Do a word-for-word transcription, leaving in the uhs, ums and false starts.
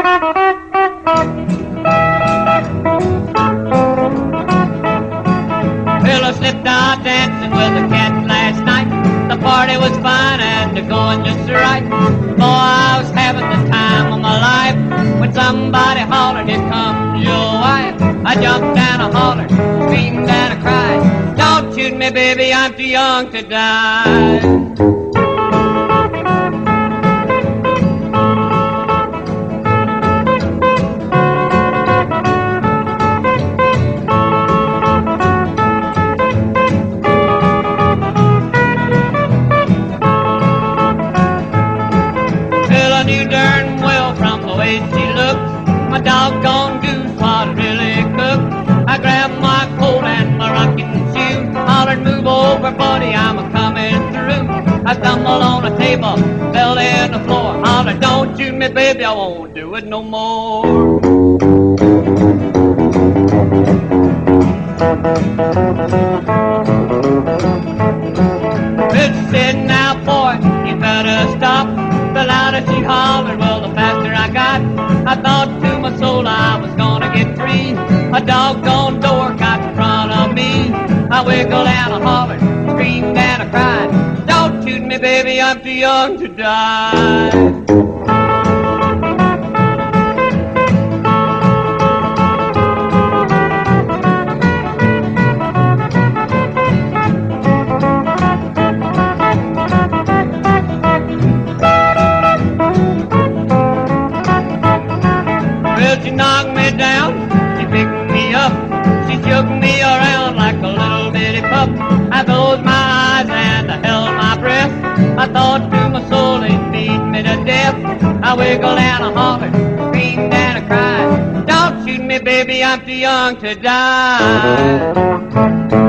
Well, I slipped out dancing with the cats last night. The party was fine and they're going just right. Boy, I was having the time of my life when somebody hollered, "Here comes your wife." I jumped and I hollered, screamed and I cried, "Don't shoot me, baby, I'm too young to die." She looks, my doggone goose was really cooked. I grabbed my coat and my rocking shoe, hollered, "Move over, buddy, I'm a coming through." I stumbled on a table, fell in the floor, hollered, "Don't shoot me, baby, I won't do it no more." Bitch said, "Now, boy, you better stop." The louder she hollered, well, the faster I got. I thought to my soul I was gonna get free. A doggone door got in front of me. I wiggled and I hollered, screamed and I cried, "Don't shoot me, baby, I'm too young to die." She knocked me down, she picked me up, she shook me around like a little bitty pup. I closed my eyes and I held my breath. I thought to my soul it beat me to death. I wiggled and I hollered, screamed and I cried, "Don't shoot me, baby, I'm too young to die."